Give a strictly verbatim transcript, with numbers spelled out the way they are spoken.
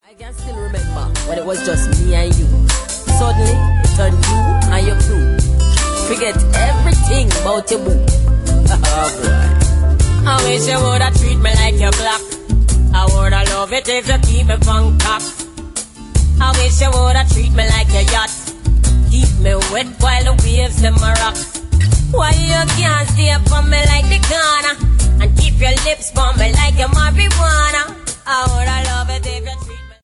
I can still remember when it was just me and you. Suddenly, it turned you and your crew. Forget everything about your boo. Oh boy. I wish you woulda treat me like your block. I woulda love it if you keep me from cock. I wish you woulda treat me like your yacht. Keep me wet while the waves them a rock. Why you can't stay upon me like the corner and keep your lips on me like your marijuana? I woulda love it if you